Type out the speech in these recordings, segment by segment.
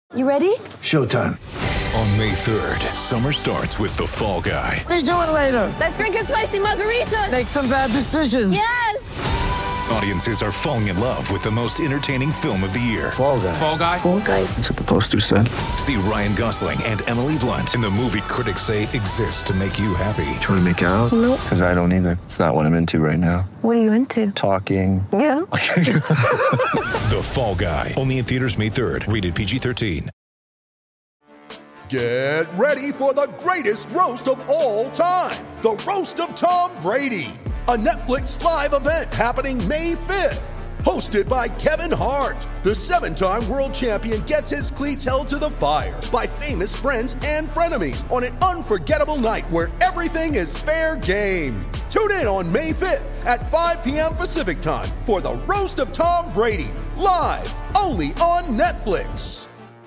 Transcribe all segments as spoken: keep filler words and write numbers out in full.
You ready? Showtime. On May third, summer starts with The Fall Guy. Let's do it later. Let's drink a spicy margarita. Make some bad decisions. Yes! Audiences are falling in love with the most entertaining film of the year. Fall Guy. Fall Guy? Fall Guy. That's what the poster said. See Ryan Gosling and Emily Blunt in the movie critics say exists to make you happy. Trying to make it out? Nope. Because I don't either. It's not what I'm into right now. What are you into? Talking. Yeah. The Fall Guy. Only in theaters May third. Rated P G thirteen. Get ready for the greatest roast of all time. The Roast of Tom Brady. A Netflix live event happening May fifth. Hosted by Kevin Hart. The seven-time world champion gets his cleats held to the fire by famous friends and frenemies on an unforgettable night where everything is fair game. Tune in on May fifth at five p.m. Pacific time for the Roast of Tom Brady. Live only on Netflix.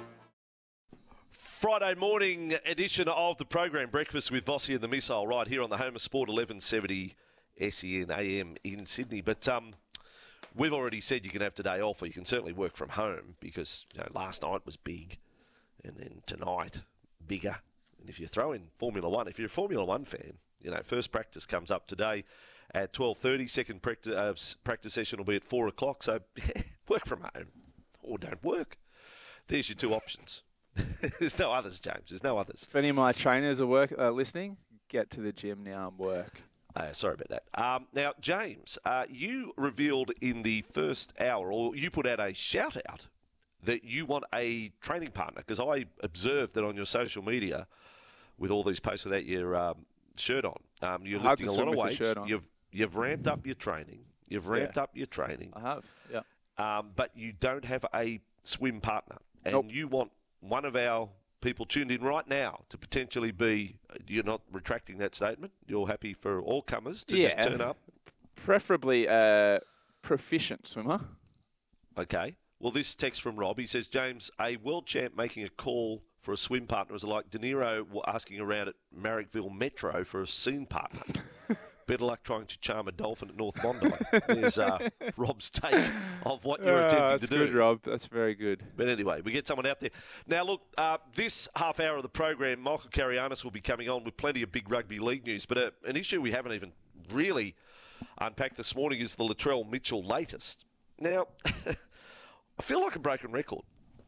Friday morning edition of the program, Breakfast with Vossi and the Missile, right here on the home of Sport, eleven seventy S E N A M in Sydney. But um, we've already said you can have today off, or you can certainly work from home, because you know last night was big, and then tonight bigger. And if you throw in Formula One, if you're a Formula One fan, you know first practice comes up today at twelve thirty. Second practice uh, practice session will be at four o'clock. So work from home or don't work. There's your two options. There's no others, James. There's no others. If any of my trainers are work uh, listening, get to the gym now and work. Uh, sorry about that. Um, now, James, uh, you revealed in the first hour, or you put out a shout-out that you want a training partner, because I observed that on your social media, with all these posts without your um, shirt on, um, you're Hard lifting to a lot swim of with weight. the shirt on. You've you've ramped up your training. You've ramped Yeah. up your training. I have, yeah. Um, but you don't have a swim partner, and Nope. you want one of our people tuned in right now to potentially be, you're not retracting that statement, you're happy for all comers to Yeah. just turn up? Preferably a proficient swimmer. Okay. Well, this text from Rob, he says, James, a world champ making a call for a swim partner is like De Niro asking around at Marrickville Metro for a scene partner. Better luck trying to charm a dolphin at North Bondi. There's uh, Rob's take of what you're Ah, attempting that's to do. good, Rob. That's very good. But anyway, we get someone out there. Now, look, uh, this half hour of the program, Michael Carianis will be coming on with plenty of big rugby league news. But uh, an issue we haven't even really unpacked this morning is the Latrell Mitchell latest. Now, I feel like a broken record.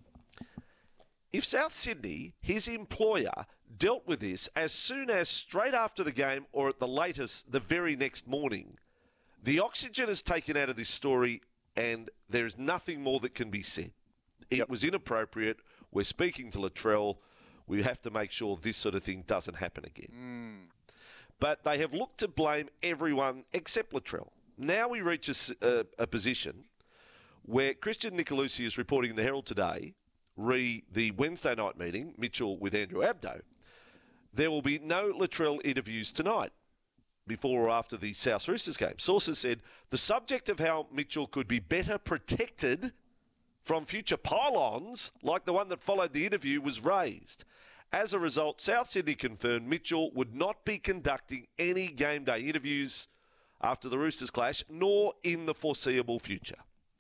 If South Sydney, his employer, dealt with this as soon as straight after the game, or at the latest, the very next morning, the oxygen is taken out of this story and there is nothing more that can be said. It Yep. was inappropriate. We're speaking to Latrell. We have to make sure this sort of thing doesn't happen again. Mm. But they have looked to blame everyone except Latrell. Now we reach a, s- a- a position where Christian Nicolucci is reporting in the Herald today, re the Wednesday night meeting, Mitchell with Andrew Abdo, there will be no Latrell interviews tonight, before or after the South Roosters game. Sources said the subject of how Mitchell could be better protected from future pylons, like the one that followed the interview, was raised. As a result, South Sydney confirmed Mitchell would not be conducting any game day interviews after the Roosters clash, nor in the foreseeable future.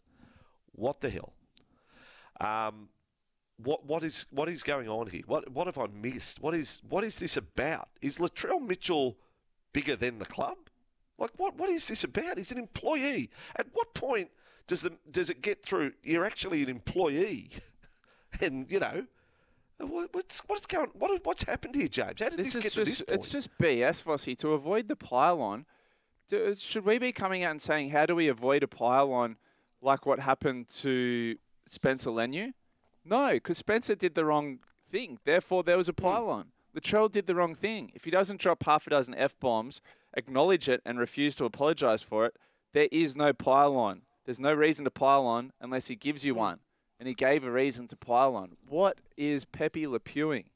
What the hell? Um, what what is what is going on here? What what have I missed? What is what is this about? Is Latrell Mitchell bigger than the club? Like what what is this about? He's an employee. At what point does the does it get through? You're actually an employee, and you know. What, what's what's going? What what's happened here, James? How did this, This get is to this just, point? it's just B S, Vossi. To avoid the pylon, do, should we be coming out and saying, how do we avoid a pylon like what happened to Spencer Leniu? No, because Spencer did the wrong thing. Therefore, there was a pylon. Latrell did the wrong thing. If he doesn't drop half a dozen F-bombs, acknowledge it, and refuse to apologise for it, there is no pylon. There's no reason to pylon unless he gives you one. And he gave a reason to pylon. What is Pepe Le Pewing?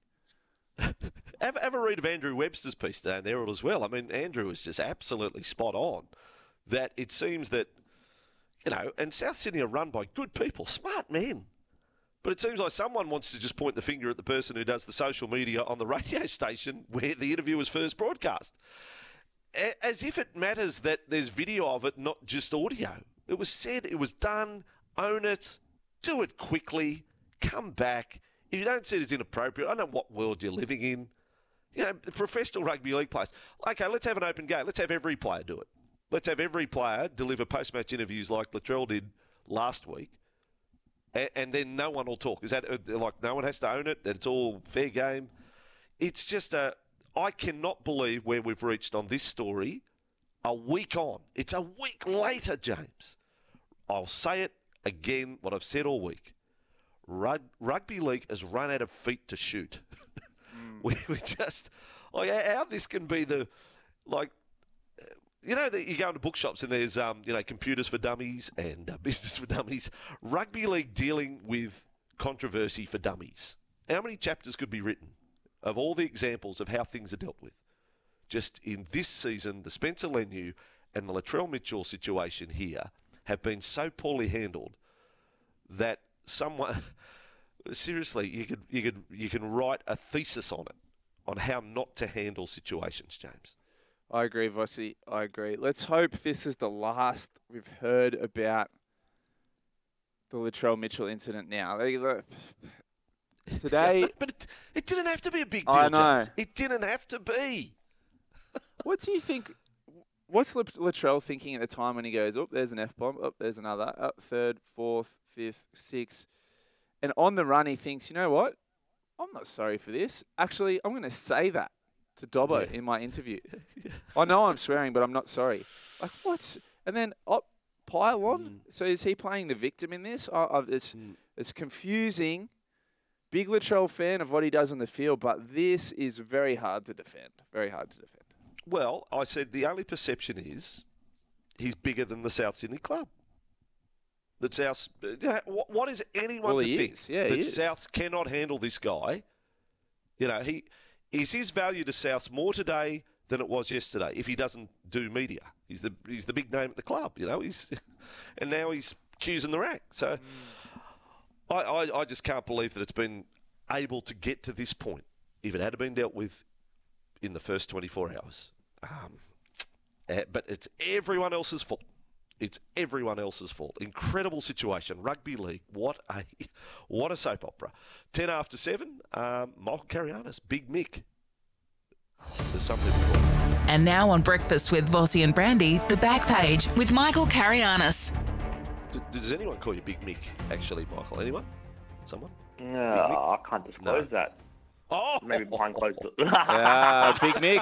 Have, have a read of Andrew Webster's piece down there as well. I mean, Andrew is just absolutely spot on. That it seems that, you know, and South Sydney are run by good people, smart men. But it seems like someone wants to just point the finger at the person who does the social media on the radio station where the interview was first broadcast. A- as if it matters that there's video of it, not just audio. It was said, it was done, own it, do it quickly, come back. if you don't see it as inappropriate, I don't know what world you're living in. You know, the professional rugby league players. Okay, let's have an open game. Let's have every player do it. Let's have every player deliver post-match interviews like Latrell did last week, and, and then no one will talk. Is that uh, like no one has to own it? That it's all fair game? It's just a. I cannot believe where we've reached on this story. A week on, it's a week later, James. I'll say it again. What I've said all week. Rug, rugby league has run out of feet to shoot. mm. we, we just like how this can be the like. You know, that you go into bookshops and there's, um, you know, computers for dummies and uh, business for dummies. Rugby league dealing with controversy for dummies. How many chapters could be written of all the examples of how things are dealt with? Just in this season, the Spencer Leniu and the Latrell Mitchell situation here have been so poorly handled that someone, seriously, you could you could you can write a thesis on it, on how not to handle situations, James. I agree, Vossi. I agree. Let's hope this is the last we've heard about the Latrell Mitchell incident now. They, look, today... Yeah, but but it, it didn't have to be a big deal, I know. James. It didn't have to be. What do you think... What's Latrell thinking at the time when he goes, oh, there's an F-bomb, oh, there's another, oh, third, fourth, fifth, sixth. And on the run, he thinks, you know what? I'm not sorry for this. Actually, I'm going to say that to Dobbo yeah. in my interview. yeah. I know I'm swearing, but I'm not sorry. Like, what's... And then, oh, pile on? Mm. So is he playing the victim in this? Oh, oh, it's, mm. it's confusing. Big Latrell fan of what he does on the field, but this is very hard to defend. Very hard to defend. Well, I said the only perception is he's bigger than the South Sydney club. That South... What, what is anyone well, to think is. Yeah, that Souths cannot handle this guy? You know, he... Is his value to Souths more today than it was yesterday if he doesn't do media? He's the he's the big name at the club, you know. He's and now he's accusing the rack. So mm. I, I, I just can't believe that it's been able to get to this point. If it had been dealt with in the first twenty-four hours. Um, but it's everyone else's fault. It's everyone else's fault. Incredible situation. Rugby league. What a what a soap opera. Ten after seven. Um, Michael Carianis, Big Mick. There's something to do. And now on Breakfast with Vossi and Brandy, the back page with Michael Carianis. D- does anyone call you Big Mick? Actually, Michael. Anyone? Someone? No, I can't disclose no. that. Oh, maybe behind closed doors. uh, Big Mick.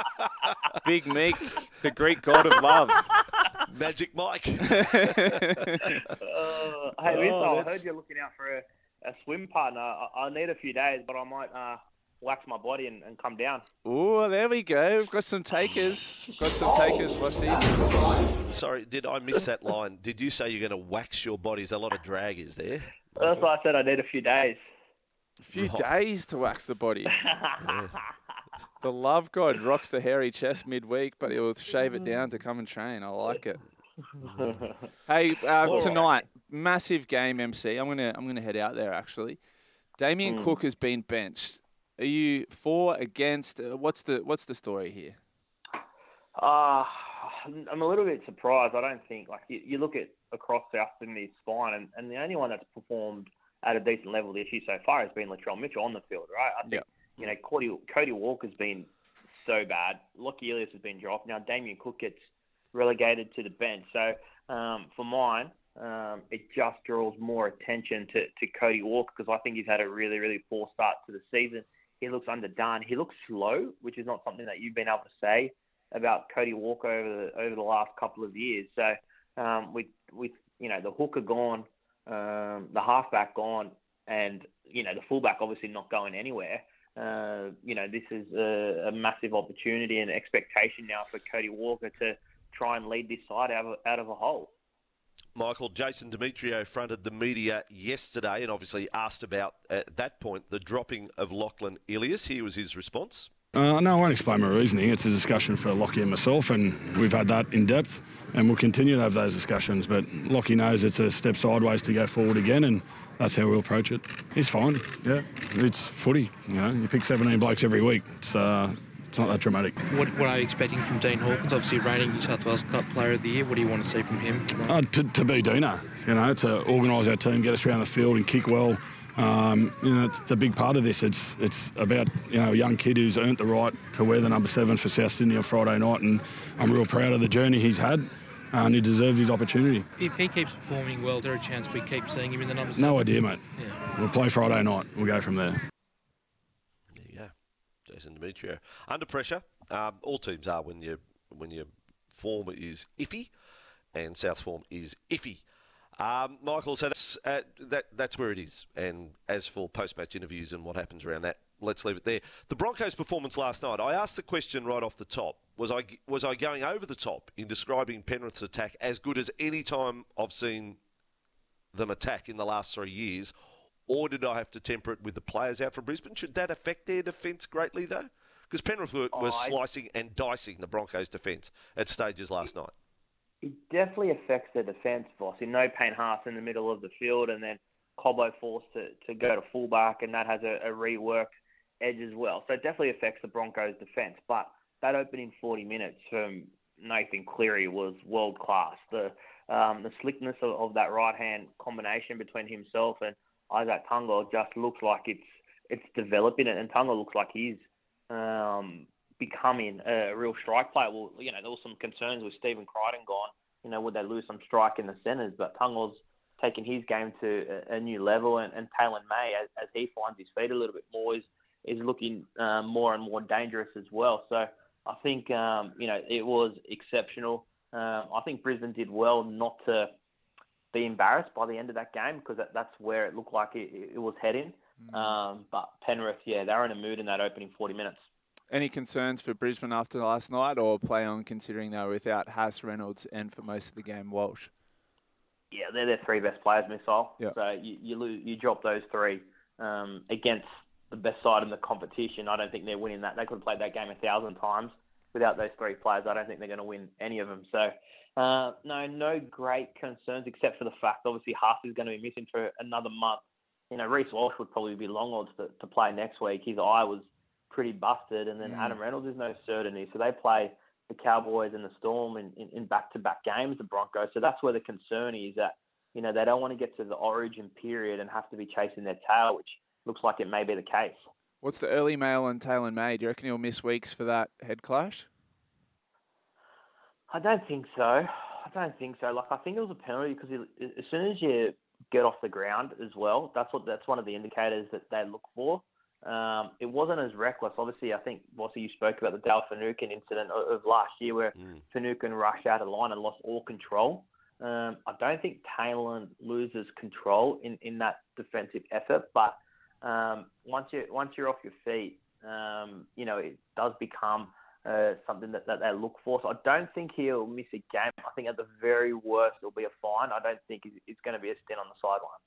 Big Mick, the Greek god of love. Magic Mike. uh, hey, oh, listen, I that's... heard you're looking out for a, a swim partner. I, I need a few days, but I might uh, wax my body and, and come down. Oh, there we go. We've got some takers. We've got some takers, Vossi. Sorry, did I miss that line? Did you say you're going to wax your body? There's a lot of drag, is there? That's why I said I need a few days. A few oh. days to wax the body. Yeah. The love god rocks the hairy chest midweek, but he'll shave it down to come and train. I like it. Hey, uh, tonight, massive game, M C. I'm gonna I'm gonna head out there actually. Damien mm. Cook has been benched. Are you for, against? Uh, what's the what's the story here? Uh, I'm a little bit surprised. I don't think like you, you look at across South Sydney's spine, and, and the only one that's performed at a decent level this year so far has been Latrell Mitchell on the field, right? I think, yep. you know, Cody, Cody Walker's been so bad. Lockie Ilias has been dropped. Now Damien Cook gets relegated to the bench. So um, for mine, um, it just draws more attention to, to Cody Walker because I think he's had a really, really poor start to the season. He looks underdone. He looks slow, which is not something that you've been able to say about Cody Walker over the over the last couple of years. So um, with with you know the hooker gone, um, the halfback gone, and you know the fullback obviously not going anywhere. Uh, you know this is a, a massive opportunity and expectation now for Cody Walker to try and lead this side out of out of a hole. Michael, Jason Demetrio fronted the media yesterday and obviously asked about, at that point, the dropping of Lachlan Ilias. Here was his response. Uh, no, I won't explain my reasoning. It's a discussion for Lockie and myself, and we've had that in depth, and we'll continue to have those discussions. But Lockie knows it's a step sideways to go forward again, and that's how we'll approach it. He's fine, yeah. It's footy, you know. You pick seventeen blokes every week. It's, uh, it's not that dramatic. What, what are you expecting from Dean Hawkins? Obviously reigning New South Wales Cup Player of the Year. What do you want to see from him? Uh, to, to be Dino, you know, to organise our team, get us around the field and kick well, Um, you know, it's a big part of this. It's it's about, you know, a young kid who's earned the right to wear the number seven for South Sydney on Friday night, and I'm real proud of the journey he's had, and he deserves his opportunity. If he keeps performing well, is there a chance we keep seeing him in the number seven? No idea, mate. Yeah. We'll play Friday night. We'll go from there. There you go. Jason Demetriou. Under pressure. Um, all teams are when you when your form is iffy, and South's form is iffy. Um, Michael, so that's, uh, that, that's where it is. And as for post-match interviews and what happens around that, let's leave it there. The Broncos' performance last night, I asked the question right off the top. Was I was I going over the top in describing Penrith's attack as good as any time I've seen them attack in the last three years, or did I have to temper it with the players out from Brisbane? Should that affect their defence greatly, though? Because Penrith were, were oh, slicing and dicing the Broncos' defence at stages last night. It definitely affects the defence, boss. In no Payne Haas in the middle of the field, and then Cobbo forced to, to go to fullback, and that has a, a reworked edge as well. So it definitely affects the Broncos' defence. But that opening forty minutes from Nathan Cleary was world class. The um, the slickness of, of that right hand combination between himself and Isaac Tungo just looks like it's it's developing, and Tungo looks like he's um, becoming a real strike player. Well, you know, there was some concerns with Stephen Crichton gone. You know, would they lose some strike in the centres? But Tungo's taken his game to a, a new level, and, and Taylor May, as, as he finds his feet a little bit more, is is looking um, more and more dangerous as well. So I think, um, you know, it was exceptional. Um, I think Brisbane did well not to be embarrassed by the end of that game, because that, that's where it looked like it, it was heading. Mm. Um, but Penrith, yeah, they were in a mood in that opening forty minutes. Any concerns for Brisbane after last night, or play on considering they were without Haas, Reynolds, and for most of the game, Walsh? Yeah, they're their three best players, Missile. Yep. So you you, lose, you drop those three um, against the best side in the competition. I don't think they're winning that. They could have played that game a thousand times without those three players. I don't think they're going to win any of them. So, uh, no, no great concerns, except for the fact, obviously, Haas is going to be missing for another month. You know, Reece Walsh would probably be long odds to, to play next week. His eye was pretty busted, and then mm. Adam Reynolds is no certainty. So they play the Cowboys and the Storm in, in, in back-to-back games, the Broncos. So that's where the concern is, that, you know, they don't want to get to the origin period and have to be chasing their tail, which looks like it may be the case. What's the early mail on Taylor May? Do you reckon he'll miss weeks for that head clash? I don't think so. I don't think so. Like, I think it was a penalty because as soon as you get off the ground as well, that's what that's one of the indicators that they look for. Um, it wasn't as reckless. Obviously, I think, Bossy, you spoke about the Dale Finucane incident of, of last year where mm. Finucane rushed out of line and lost all control. Um, I don't think Taylor loses control in, in that defensive effort, but um, once you once you're off your feet, um, you know, it does become uh, something that, that they look for. So I don't think he'll miss a game. I think at the very worst it'll be a fine. I don't think it's going to be a stint on the sideline.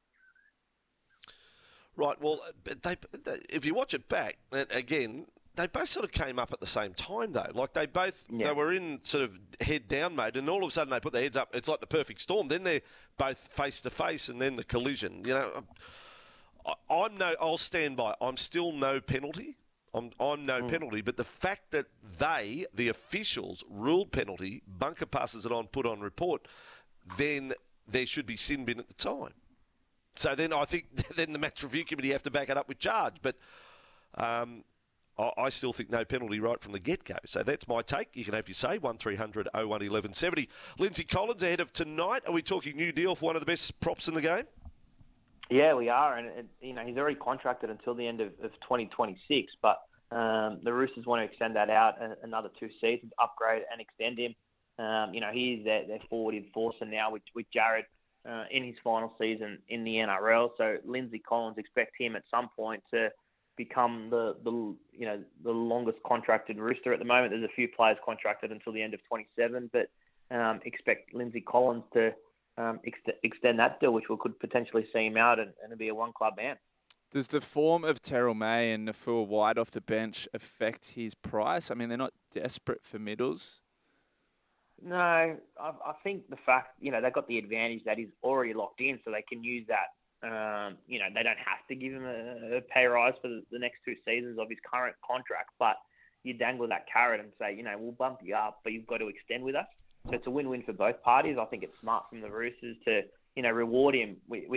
Right. Well, they, they, if you watch it back again, they both sort of came up at the same time, though. Like they both, yeah. they were in sort of head down mode, and all of a sudden they put their heads up. It's like the perfect storm. Then they're both face to face, and then the collision. You know, I, I'm no. I'll stand by. I'm still no penalty. I'm, I'm no mm. penalty. But the fact that they, the officials, ruled penalty, bunker passes it on, put on report, then there should be sin bin at the time. So then I think then the match review committee have to back it up with charge. But um, I, I still think no penalty right from the get-go. So that's my take. You can have your say, one three hundred oh one eleven seventy. Lindsay Collins ahead of tonight. Are we talking new deal for one of the best props in the game? Yeah, we are. And, and you know, he's already contracted until the end of, of twenty twenty-six. But um, the Roosters want to extend that out another two seasons, upgrade and extend him. Um, you know, he's their, their forward enforcer now with, with Jared. Uh, in his final season in the N R L, so Lindsay Collins, expect him at some point to become the, the you know the longest contracted Rooster at the moment. There's a few players contracted until the end of twenty-seven, but um, expect Lindsay Collins to um, ex- extend that deal, which we could potentially see him out and, and be a one club man. Does the form of Terrell May and Nafua White off the bench affect his price? I mean, they're not desperate for middles. No, I, I think the fact, you know, they've got the advantage that he's already locked in, so they can use that. Um, you know, they don't have to give him a, a pay rise for the, the next two seasons of his current contract, but you dangle that carrot and say, you know, we'll bump you up, but you've got to extend with us. So it's a win-win for both parties. I think it's smart from the Roosters to, you know, reward him with, with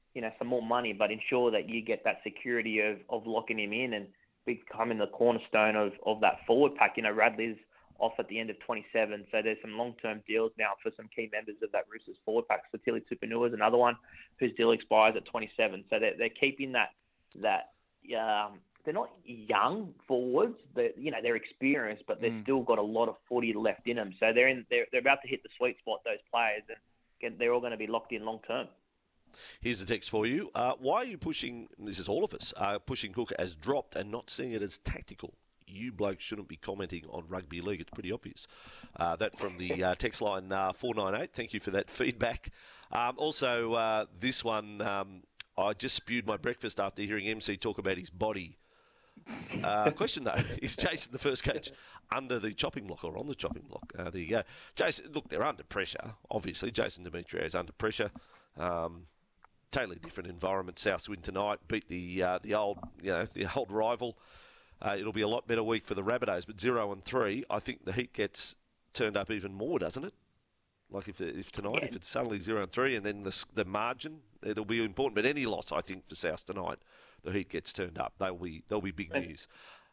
you know, some more money, but ensure that you get that security of, of locking him in and becoming the cornerstone of, of that forward pack. You know, Radley's off at the end of twenty-seven, so there's some long-term deals now for some key members of that Roosters forward pack. So Tilly Tupanua is another one whose deal expires at twenty-seven. So they're, they're keeping that, that um, they're not young forwards. They're, you know, they're experienced, but they've mm. still got a lot of footy left in them. So they're, in, they're, they're about to hit the sweet spot, those players, and they're all going to be locked in long-term. Here's the text for you. Uh, why are you pushing, this is all of us, uh, pushing Cook as dropped and not seeing it as tactical? You blokes shouldn't be commenting on rugby league. It's pretty obvious. Uh, that from the uh, text line uh, four nine eight. Thank you for that feedback. Um, also, uh, this one, um, I just spewed my breakfast after hearing M C talk about his body. Uh, question, though, is Jason the first coach under the chopping block or on the chopping block? Uh, there you go. Jason, look, they're under pressure, obviously. Jason Demetriou is under pressure. Um, totally different environment. South win tonight, beat the uh, the old, you know, the old rival. Uh, it'll be a lot better week for the Rabbitohs, but zero and three, I think the heat gets turned up even more, doesn't it? Like if the, if tonight, yeah. if it's suddenly zero and three, and then the the margin, it'll be important. But any loss, I think, for South tonight, the heat gets turned up. They'll be they'll be big news.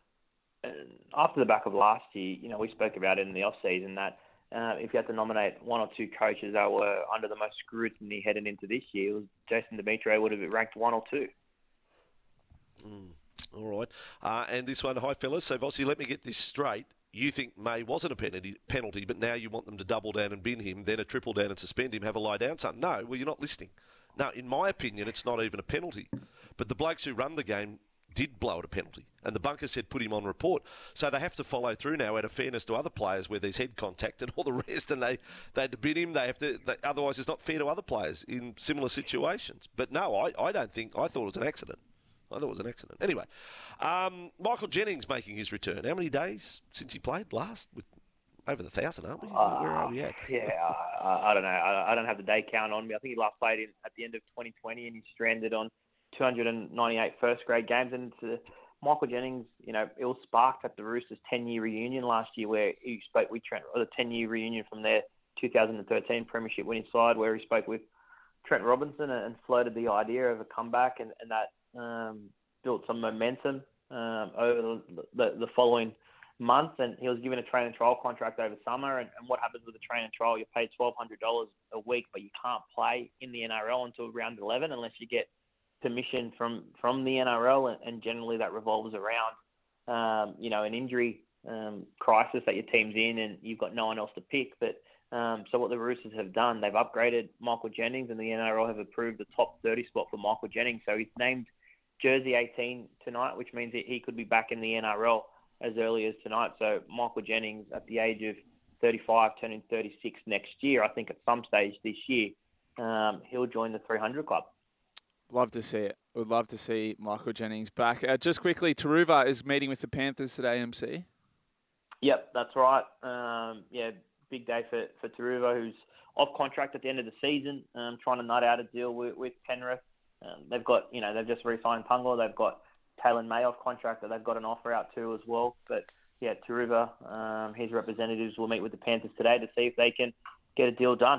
After the back of last year, you know, we spoke about it in the off season that uh, if you had to nominate one or two coaches that were under the most scrutiny heading into this year, it was Jason Demetriou would have ranked one or two. Mm. All right. Uh, and this one, hi, fellas. So, Vossi, let me get this straight. You think May wasn't a penalty, penalty, but now you want them to double down and bin him, then a triple down and suspend him, have a lie down son. No, well, you're not listening. No, in my opinion, it's not even a penalty. But the blokes who run the game did blow it a penalty. And the bunker said put him on report. So they have to follow through now out of fairness to other players where there's head contact and all the rest, and they, they had to bin him. They have to. They, otherwise, it's not fair to other players in similar situations. But no, I, I don't think, I thought it was an accident. I thought it was an accident. Anyway, um, Michael Jennings making his return. How many days since he played last? With over the thousand, aren't we? Uh, Where are we at? Yeah, I, I don't know. I, I don't have the day count on me. I think he last played in, at the end of twenty twenty, and he stranded on two hundred ninety-eight first-grade games. And to Michael Jennings, you know, it was sparked at the Roosters' ten-year reunion last year, where he spoke with Trent, or the ten-year reunion from their two thousand thirteen Premiership winning side, where he spoke with Trent Robinson and, and floated the idea of a comeback, and, and that um, built some momentum um, over the, the, the following month. And he was given a train and trial contract over summer. And, and what happens with a train and trial? You're paid twelve hundred dollars a week, but you can't play in the N R L until round eleven unless you get permission from, from the N R L. And, and generally that revolves around, um, you know, an injury um, crisis that your team's in and you've got no one else to pick. But Um, so what the Roosters have done, they've upgraded Michael Jennings, and the N R L have approved the top thirty spot for Michael Jennings. So he's named jersey eighteen tonight, which means that he could be back in the N R L as early as tonight. So Michael Jennings, at the age of thirty-five, turning thirty-six next year, I think at some stage this year, um, he'll join the three hundred club. Love to see it. Would love to see Michael Jennings back. Uh, just quickly, Taruva is meeting with the Panthers today, M C. Yep, that's right. Um, yeah. Big day for, for Taruva, who's off contract at the end of the season, um, trying to nut out a deal with, with Penrith. Um, they've got, you know, they've just re-signed Pungla. They've got Taylor May off contract that they've got an offer out to as well. But, yeah, Taruva, um, his representatives will meet with the Panthers today to see if they can get a deal done.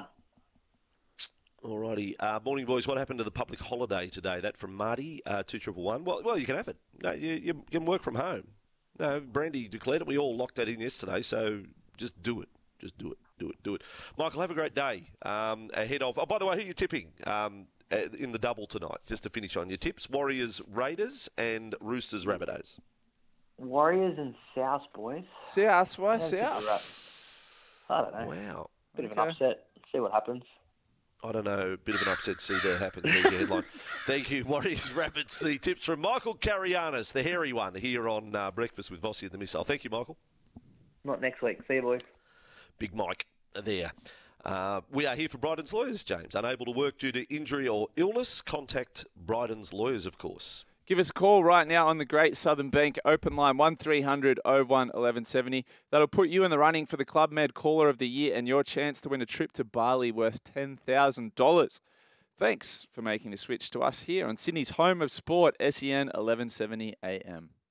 All righty. Uh, morning, boys. What happened to the public holiday today? That from Marty, uh, two triple one. Well, well, you can have it. No, you, you can work from home. No, Brandy declared it. We all locked that in yesterday, so just do it. Just do it, do it, do it. Michael, have a great day um, ahead of... Oh, by the way, who are you tipping um, in the double tonight? Just to finish on your tips, Warriors, Raiders and Roosters, Rabbitohs. Warriors and South, boys. South, why South? I don't know. Wow. Bit okay. of an upset. See what happens. I don't know. Bit of an upset. See that happens. There's your headline. Thank you, Warriors, Rabbits. The tips from Michael Carianis, the hairy one, here on uh, Breakfast with Vossi and the Missile. Thank you, Michael. Not next week. See you, boys. Big Mike there. Uh, we are here for Bryden's Lawyers, James. Unable to work due to injury or illness? Contact Bryden's Lawyers, of course. Give us a call right now on the Great Southern Bank open line one three hundred oh one eleven seventy. That'll put you in the running for the Club Med Caller of the Year and your chance to win a trip to Bali worth ten thousand dollars. Thanks for making the switch to us here on Sydney's home of sport, S E N eleven seventy A M.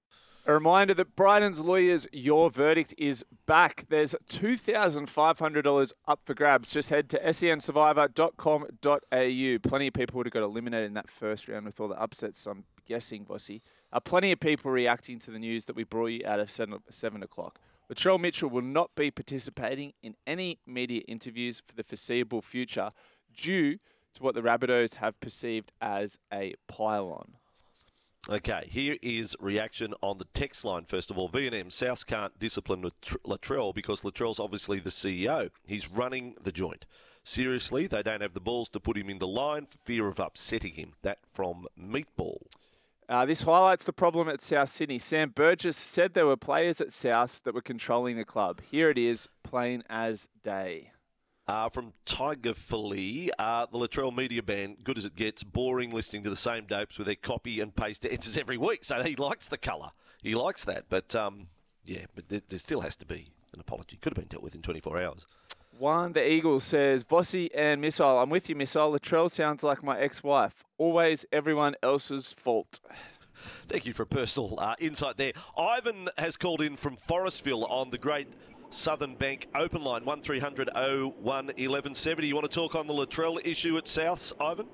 A reminder that Bryden's Lawyers, Your Verdict is back. There's two thousand five hundred dollars up for grabs. Just head to sen survivor dot com dot a u. Plenty of people would have got eliminated in that first round with all the upsets, I'm guessing, Vossi. Uh, plenty of people reacting to the news that we brought you out of seven, seven o'clock. Latrell Mitchell will not be participating in any media interviews for the foreseeable future due to what the Rabbitohs have perceived as a pylon. Okay, here is reaction on the text line. First of all, V and M, South can't discipline Latrell because Latrell's obviously the C E O. He's running the joint. Seriously, they don't have the balls to put him into line for fear of upsetting him. That from Meatball. Uh, this highlights the problem at South Sydney. Sam Burgess said there were players at South that were controlling the club. Here it is, plain as day. Uh, from Tiger Philly, uh, the Latrell media band, good as it gets, boring listening to the same dopes with their copy and paste answers every week. So he likes the colour. He likes that. But, um, yeah, but there, there still has to be an apology. Could have been dealt with in twenty-four hours. One, the Eagle says, Vossi and Missile, I'm with you, Missile. Latrell sounds like my ex-wife. Always everyone else's fault. Thank you for a personal uh, insight there. Ivan has called in from Forestville on the great Southern Bank open line, one three hundred oh one eleven seventy. You want to talk on the Latrell issue at Souths, Ivan?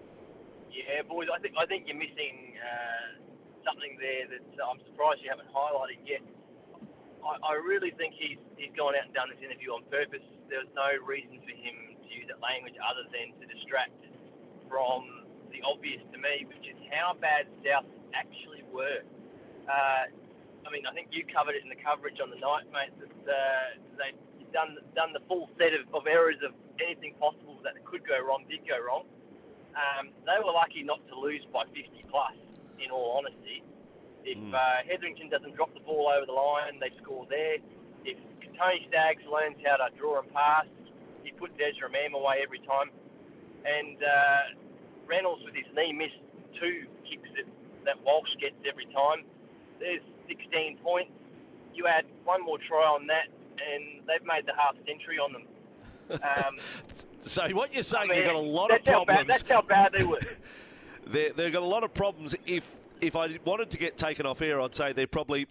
Yeah, boys, I think I think you're missing uh, something there that uh, I'm surprised you haven't highlighted yet. I, I really think he's he's gone out and done this interview on purpose. There's no reason for him to use that language other than to distract from the obvious to me, which is how bad South actually were. Uh, I mean, I think you covered it in the coverage on the night, mate, that uh, they've done done the full set of, of errors of anything possible that could go wrong, did go wrong. Um, they were lucky not to lose by fifty plus, in all honesty. If mm. uh, Hetherington doesn't drop the ball over the line, they score there. If Tony Staggs learns how to draw and pass, he puts Ezra Mam away every time. And uh, Reynolds, with his knee, missed two kicks that, that Walsh gets every time. There's sixteen points. You add one more try on that, and they've made the half century on them. Um, so what you're saying, I mean, they've got a lot of problems. Bad, that's how bad they were. they, they've got a lot of problems. If if I wanted to get taken off air, I'd say they're probably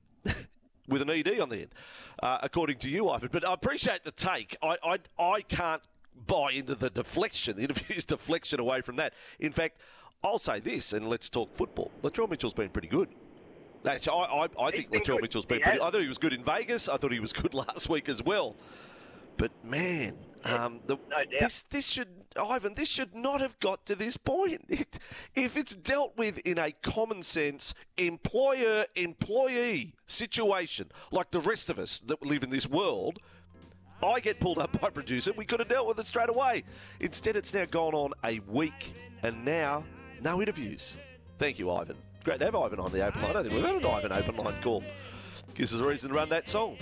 with an E D on the end, uh, according to you, Ivan. But I appreciate the take. I, I, I can't buy into the deflection, the interview's deflection away from that. In fact, I'll say this, and let's talk football. Latrell Mitchell's been pretty good. Actually, I, I, I think Latrell Mitchell's been pretty. I thought he was good in Vegas. I thought he was good last week as well. But man, um, the, no this this should Ivan. This should not have got to this point. It, if it's dealt with in a common sense employer-employee situation, like the rest of us that live in this world, I get pulled up by producer. We could have dealt with it straight away. Instead, it's now gone on a week, and now no interviews. Thank you, Ivan. Great to have Ivan on the open line. I don't think we've had an Ivan open line call. Gives us a reason to run that song.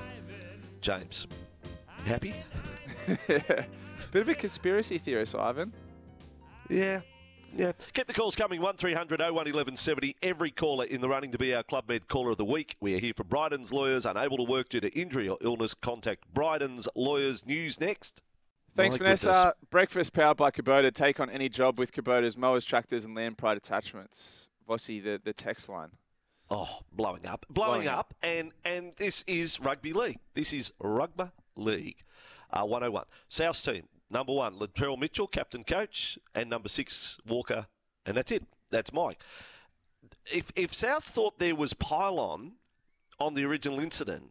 James, happy? Bit of a conspiracy theorist, Ivan. Yeah, yeah. Keep the calls coming, one three hundred oh one eleven seventy. Every caller in the running to be our Club Med Caller of the Week. We are here for Bryden's Lawyers. Unable to work due to injury or illness, contact Bryden's Lawyers. News next. Thanks, My Vanessa. goodness. Breakfast powered by Kubota. Take on any job with Kubota's mowers, tractors, and land pride attachments. Vossi, the, the text line. Oh, blowing up. Blowing, blowing up. up. And and this is rugby league. This is rugby league. Uh, one oh one. South's team. Number one, Latrell Mitchell, captain coach. And number six, Walker. And that's it. That's Mike. If, if South thought there was pylon on the original incident,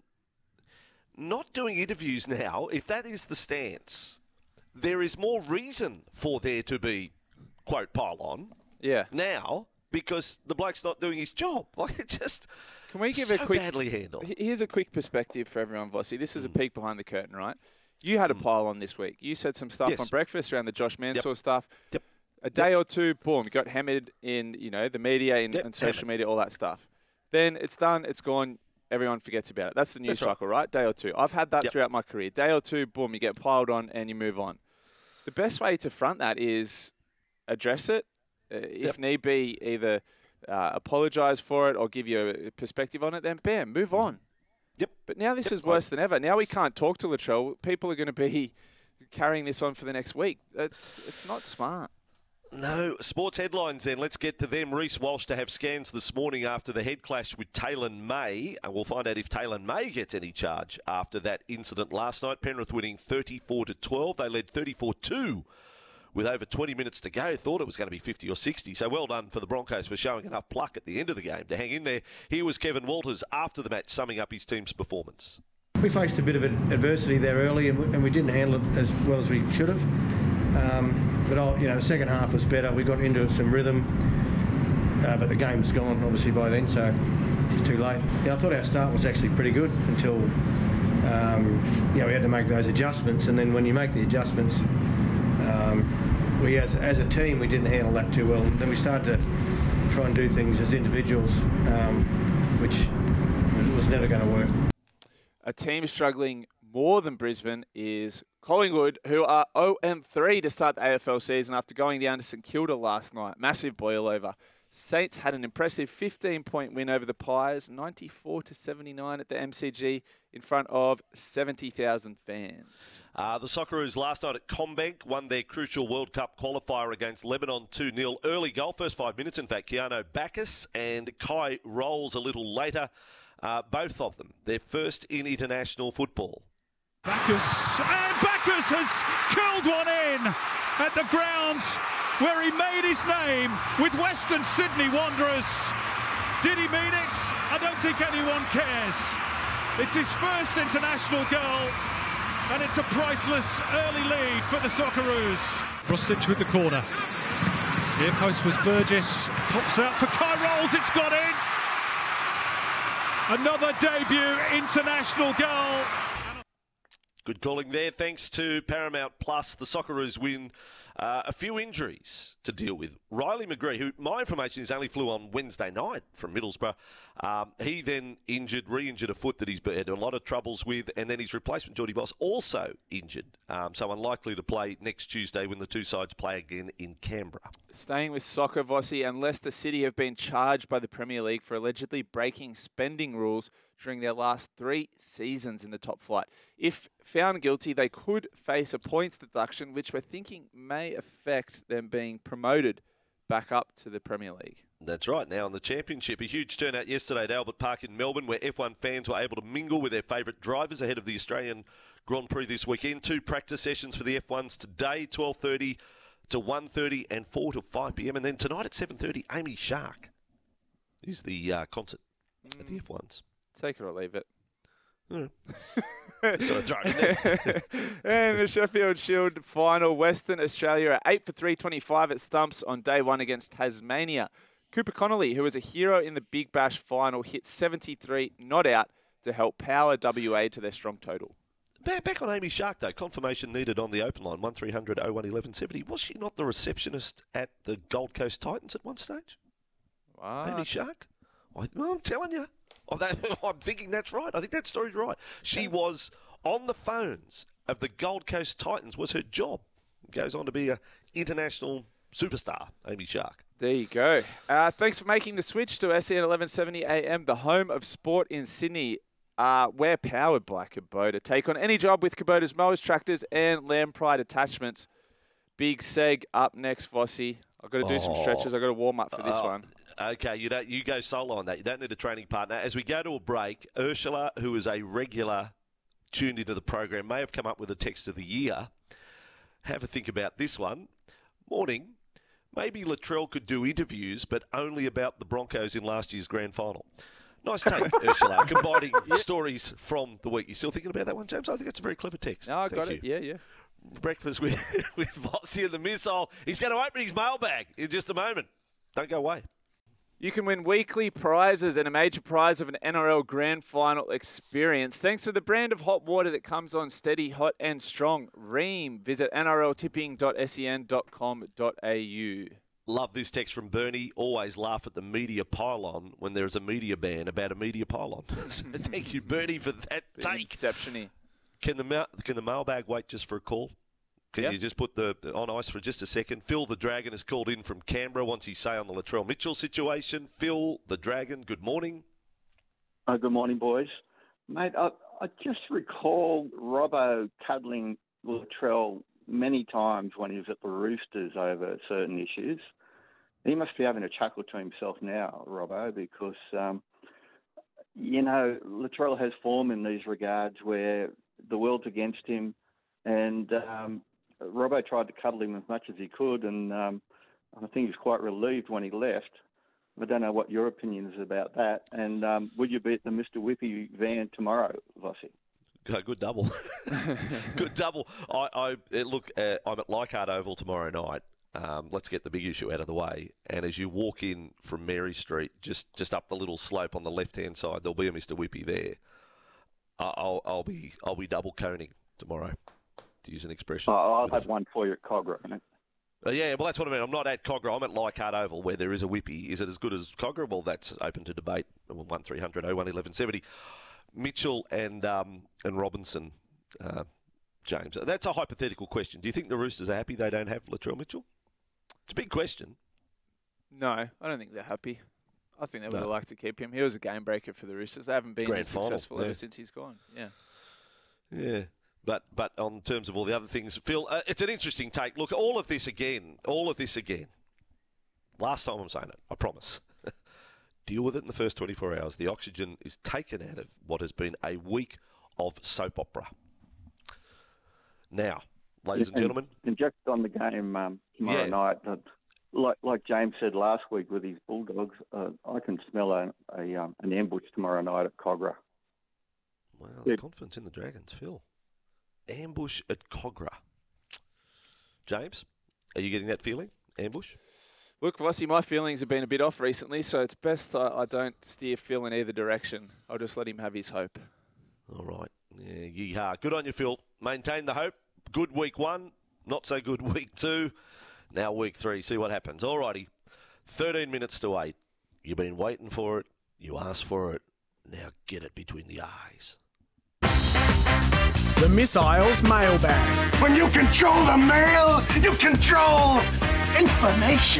not doing interviews now, if that is the stance, there is more reason for there to be, quote, pylon. Yeah. Now, because the bloke's not doing his job. Like, it just Can we give so a quick, badly handled. Here's a quick perspective for everyone, Vossi. This is mm. a peek behind the curtain, right? You had a pylon this week. You said some stuff Yes. on breakfast around the Josh Mansour Yep. stuff. Yep. A day Yep. or two, boom, got hammered in, you know, the media and, Yep. and social Hammered. media, all that stuff. Then it's done, it's gone, everyone forgets about it. That's the news That's right. cycle, right? Day or two. I've had that Yep. throughout my career. Day or two, boom, you get piled on and you move on. The best way to front that is address it. Uh, if Yep. need be, either uh, apologise for it or give you a perspective on it, then bam, move on. Yep. But now this Yep. is worse than ever. Now we can't talk to Latrell. People are going to be carrying this on for the next week. It's it's not smart. No. Sports headlines then. Let's get to them. Reece Walsh to have scans this morning after the head clash with Taylon May. And we'll find out if Taylon May gets any charge after that incident last night. Penrith winning thirty-four to twelve. They led thirty-four two with over twenty minutes to go. Thought it was going to be fifty or sixty. So well done for the Broncos for showing enough pluck at the end of the game to hang in there. Here was Kevin Walters after the match summing up his team's performance. We faced a bit of adversity there early and we, and we didn't handle it as well as we should have. Um, but I'll, you know, the second half was better. We got into some rhythm, uh, but the game was gone obviously by then, so it's too late. Yeah, I thought our start was actually pretty good until um, you know, we had to make those adjustments, and then when you make the adjustments, um, we as as a team we didn't handle that too well. And then we started to try and do things as individuals, um, which was never going to work. A team struggling more than Brisbane is Collingwood, who are oh and three to start the A F L season after going down to St Kilda last night. Massive boil over. Saints had an impressive fifteen-point win over the Pies, ninety-four to seventy-nine at the M C G in front of seventy thousand fans. Uh, the Socceroos last night at CommBank won their crucial World Cup qualifier against Lebanon two nil. Early goal, first five minutes, in fact, Keanu Bacchus and Kai Rolls a little later. Uh, both of them, their first in international football. Bacchus, and Bacchus has curled one in at the ground where he made his name with Western Sydney Wanderers. Did he mean it? I don't think anyone cares. It's his first international goal, and it's a priceless early lead for the Socceroos. Brustich with the corner. Near post was Burgess, pops out for Kai Rolls, it's got in. Another debut international goal. Good calling there. Thanks to Paramount Plus, the Socceroos win. Uh, a few injuries to deal with. Riley McGree, who my information is only flew on Wednesday night from Middlesbrough, um, he then injured, re-injured a foot that he's had a lot of troubles with, and then his replacement, Geordie Boss, also injured. Um, so unlikely to play next Tuesday when the two sides play again in Canberra. Staying with soccer, Vossi, and Leicester City have been charged by the Premier League for allegedly breaking spending rules during their last three seasons in the top flight. If found guilty, they could face a points deduction, which we're thinking may affect them being promoted back up to the Premier League. That's right. Now in the Championship, a huge turnout yesterday at Albert Park in Melbourne, where F one fans were able to mingle with their favourite drivers ahead of the Australian Grand Prix this weekend. Two practice sessions for the F ones today, twelve thirty to one thirty and four to five p.m. And then tonight at seven thirty, Amy Shark is the uh, concert mm. at the F ones. Take it or leave it. Mm. Sort of throw it in there. And the Sheffield Shield final, Western Australia are eight for three twenty-five at Stumps on day one against Tasmania. Cooper Connolly, who was a hero in the Big Bash final, hit seventy-three not out to help power W A to their strong total. Back, back on Amy Shark, though. Confirmation needed on the open line, one three hundred oh one eleven seventy. Was she not the receptionist at the Gold Coast Titans at one stage? What? Amy Shark? I, well, I'm telling you. Oh, that, I'm thinking that's right. I think that story's right. She was on the phones of the Gold Coast Titans, was her job. Goes on to be an international superstar, Amy Shark. There you go. Uh, thanks for making the switch to S E N eleven seventy A M, the home of sport in Sydney. Uh, we're powered by Kubota. Take on any job with Kubota's mowers, tractors, and Land Pride attachments. Big seg up next, Vossi. I've got to do oh. some stretches. I've got to warm up for this oh. one. Okay, you don't. You go solo on that. You don't need a training partner. As we go to a break, Ursula, who is a regular tuned into the program, may have come up with a text of the year. Have a think about this one. Morning. Maybe Latrell could do interviews, but only about the Broncos in last year's grand final. Nice take, Ursula, combining yeah. stories from the week. You still thinking about that one, James? I think that's a very clever text. No, I Thank got you. it. Yeah, yeah. Breakfast with, with Vossi and the Missile. He's going to open his mailbag in just a moment. Don't go away. You can win weekly prizes and a major prize of an N R L Grand Final experience thanks to the brand of hot water that comes on steady, hot and strong. Ream. Visit n r l tipping dot sen dot com dot a u. Love this text from Bernie. Always laugh at the media pylon when there is a media ban about a media pylon. So thank you, Bernie, for that take. Inception-y. Can the, ma- can the mailbag wait just for a call? Can yep. you just put the on ice for just a second? Phil the Dragon has called in from Canberra. Wants his say on the Latrell Mitchell situation. Phil the Dragon, good morning. Oh, good morning, boys. Mate, I, I just recall Robbo cuddling Latrell many times when he was at the Roosters over certain issues. He must be having a chuckle to himself now, Robbo, because, um, you know, Latrell has form in these regards where the world's against him, and um, Robbo tried to cuddle him as much as he could, and um, I think he's quite relieved when he left. I don't know what your opinion is about that. And um, would you be at the Mister Whippy van tomorrow, Vossi? Good double. Good double. I, I look, uh, I'm at Leichhardt Oval tomorrow night. Um, let's get the big issue out of the way. And as you walk in from Mary Street, just, just up the little slope on the left-hand side, there'll be a Mister Whippy there. I'll, I'll be I'll be double coning tomorrow, to use an expression. Oh, I'll have one for you at Cogra, innit? Uh, yeah, well, that's what I mean. I'm not at Cogra. I'm at Leichhardt Oval, where there is a Whippy. Is it as good as Cogra? Well, that's open to debate. one three hundred oh one eleven seventy. Mitchell and um, and Robinson, uh, James. That's a hypothetical question. Do you think the Roosters are happy they don't have Latrell Mitchell? It's a big question. No, I don't think they're happy. I think they would No. have liked to keep him. He was a game breaker for the Roosters. They haven't been Grand as final, successful yeah. ever since he's gone. Yeah. Yeah. But but on terms of all the other things, Phil, uh, it's an interesting take. Look, all of this again, all of this again. Last time I'm saying it, I promise. Deal with it in the first twenty-four hours. The oxygen is taken out of what has been a week of soap opera. Now, ladies and, and gentlemen. And just on the game um, tomorrow Yeah. night, uh, like like James said last week with his Bulldogs, uh, I can smell a, a um, an ambush tomorrow night at Cogra. Wow, Yeah. confidence in the Dragons, Phil. Ambush at Cogra. James, are you getting that feeling? Ambush? Look, Vossi, my feelings have been a bit off recently, so it's best I, I don't steer Phil in either direction. I'll just let him have his hope. All right. Yeah, yeehaw. Good on you, Phil. Maintain the hope. Good week one. Not so good week two. Now week three. See what happens. All righty. thirteen minutes to eight. You've been waiting for it. You asked for it. Now get it between the eyes. The Missiles Mailbag. When you control the mail, you control information.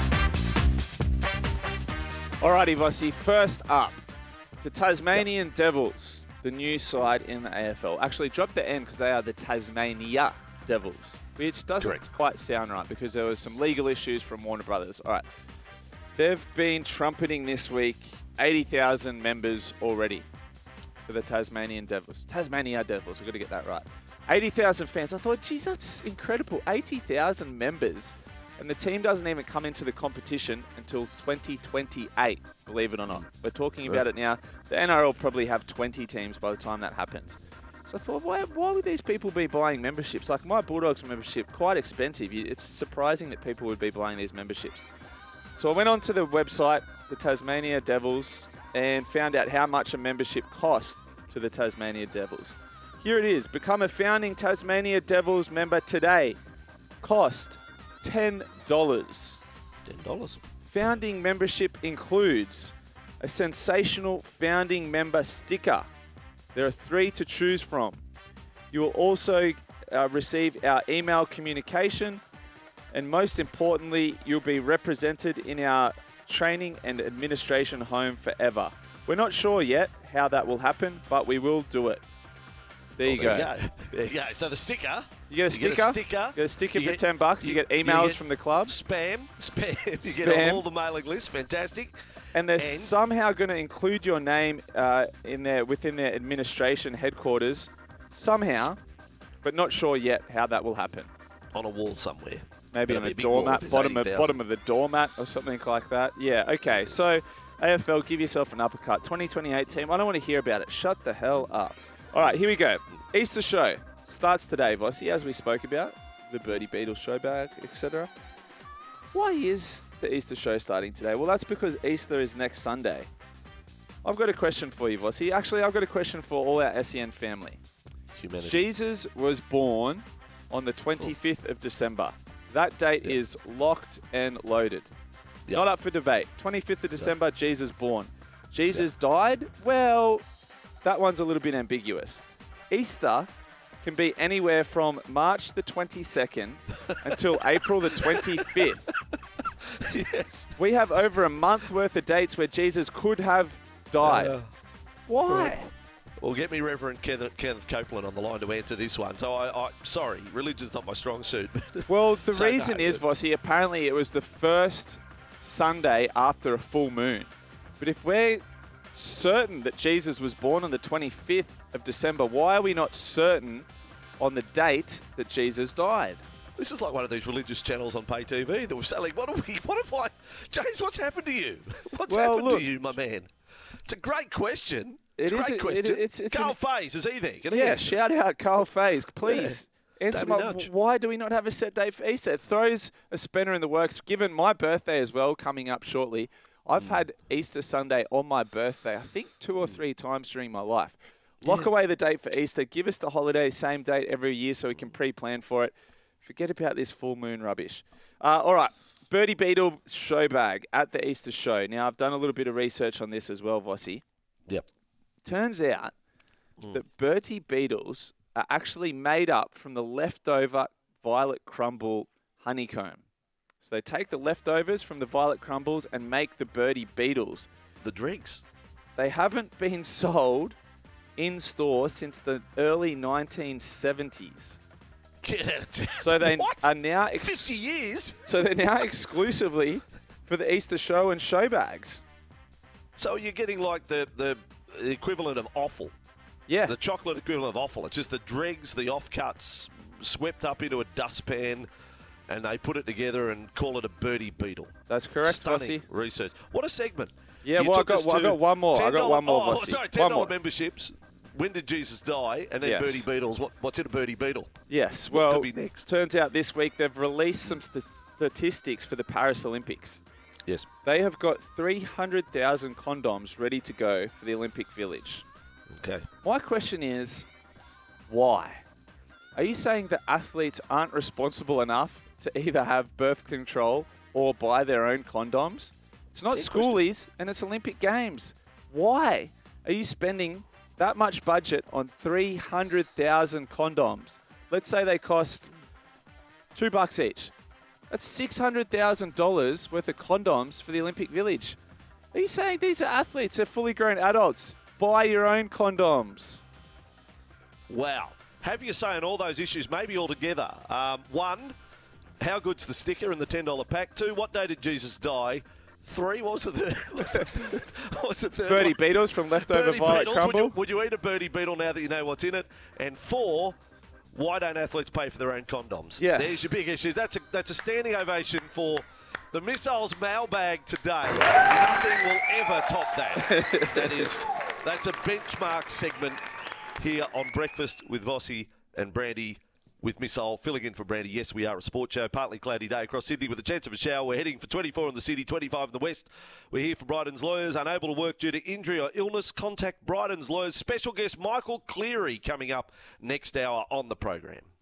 Alrighty, Vossi. First up, the Tasmanian Devils, the new side in the A F L. Actually, drop the N because they are the Tasmania Devils, which doesn't Correct. quite sound right because there was some legal issues from Warner Brothers. All right. They've been trumpeting this week eighty thousand members already for the Tasmanian Devils. Tasmania Devils, I've got to get that right. eighty thousand fans. I thought, geez, that's incredible. eighty thousand members. And the team doesn't even come into the competition until twenty twenty-eight, believe it or not. We're talking about it now. The N R L probably have twenty teams by the time that happens. So I thought, why, why would these people be buying memberships? Like my Bulldogs membership, quite expensive. You- It's surprising that people would be buying these memberships. So I went onto the website, the Tasmania Devils, and found out how much a membership costs to the Tasmania Devils. Here it is. Become a founding Tasmania Devils member today. Cost ten dollars. ten dollars. Founding membership includes a sensational founding member sticker. There are three to choose from. You will also uh, receive our email communication, and most importantly, you'll be represented in our training and administration home forever. We're not sure yet how that will happen, but we will do it. There Well, you there go. you go. There you go. So the sticker. You get a sticker. You get a sticker. You get a sticker You for get- ten bucks. You, you- get you emails get from the club. Spam. Spam. You Spam. get all the mailing list. Fantastic. And they're And- somehow going to include your name uh, in their within their administration headquarters, somehow, but not sure yet how that will happen. On a wall somewhere. Maybe That'll on be a a big wall if doormat, there's bottom of eighty thousand. bottom of the doormat or something like that. Yeah. Okay. So A F L, give yourself an uppercut. twenty twenty-eight team. I don't want to hear about it. Shut the hell up. All right. Here we go. Easter show starts today, Vossi, as we spoke about the Birdie Beatles show bag, et cetera. Why is the Easter show starting today? Well, that's because Easter is next Sunday. I've got a question for you, Vossi. Actually, I've got a question for all our S E N family. Humanity. Jesus was born on the twenty-fifth of December. That date Yep. is locked and loaded. Yep. Not up for debate. twenty-fifth of December, Jesus born. Jesus died? Well, that one's a little bit ambiguous. Easter can be anywhere from March the twenty-second until April the twenty-fifth. Yes. We have over a month worth of dates where Jesus could have died. Uh, Why? Well, get me Reverend Kenneth, Kenneth Copeland on the line to answer this one. So, I, I sorry, religion's not my strong suit. Well, the so reason no, is, Vossi, apparently it was the first Sunday after a full moon. But if we're certain that Jesus was born on the twenty-fifth of December, why are we not certain on the date that Jesus died? This is like one of these religious channels on pay T V that were selling. What are we? What have I, James? What's happened to you? What's Well, happened look, to you, my man? It's a great question. It it's a is great a- question. it- it's- it's Carl an- Faze, is he there? Can he Yeah, answer? shout out Carl Faze, please. Yeah. Answer Davey my, Nudge. why do we not have a set date for Easter? It throws a spanner in the works. Given my birthday as well coming up shortly, I've Mm. had Easter Sunday on my birthday, I think two or three times during my life. Lock away the date for Easter. Give us the holiday, same date every year so we can pre-plan for it. Forget about this full moon rubbish. Uh, all right, Bertie Beetle show bag at the Easter show. Now, I've done a little bit of research on this as well, Vossi. Yep. Turns out Mm. that Bertie Beetles are actually made up from the leftover violet crumble honeycomb. So they take the leftovers from the violet crumbles and make the Bertie Beetles. The dregs. They haven't been sold in store since the early nineteen seventies. Get out of town. So they What? are now ex- fifty years? So they're now exclusively for the Easter show and show bags. So you're getting like the, the equivalent of offal. Yeah. The chocolate equivalent of offal. It's just the dregs, the offcuts, swept up into a dustpan, and they put it together and call it a Bertie Beetle. That's correct, Stunning Vossi. research. What a segment. Yeah, You well, I took got- us well, I to got one more. I got ten dollars one more, Oh, Vossi. sorry, One ten dollars more. memberships. When did Jesus die? And then Yes. Bertie Beetles. What, what's in a Bertie Beetle? Yes, What well, could be next? turns out this week they've released some st- statistics for the Paris Olympics. Yes. They have got three hundred thousand condoms ready to go for the Olympic Village. Okay. My question is, why? Are you saying that athletes aren't responsible enough to either have birth control or buy their own condoms? It's not Good schoolies and it's Olympic Games. Why are you spending that much budget on three hundred thousand condoms? Let's say they cost two bucks each. That's six hundred thousand dollars worth of condoms for the Olympic Village. Are you saying these are athletes? They're fully grown adults. Buy your own condoms. Wow. Have you say on all those issues, maybe all together? Um, one, how good's the sticker in the ten dollar pack? Two, what day did Jesus die? Three, what was the third? What was the third, what was the third Bertie one? Beetles from leftover Bertie violet Beetles. crumble. Would you, would you eat a Bertie Beetle now that you know what's in it? And four, why don't athletes pay for their own condoms? Yes. There's your big issue. That's a, that's a standing ovation for the Missiles mailbag today. Nothing will ever top that. that is, that's a benchmark segment here on Breakfast with Vossi and Brandy with Missile filling in for Brandy. Yes, we are a sports show. Partly cloudy day across Sydney with a chance of a shower. We're heading for twenty-four in the city, twenty-five in the west. We're here for Bryden's Lawyers. Unable to work due to injury or illness, contact Bryden's Lawyers. Special guest Michael Cleary coming up next hour on the program.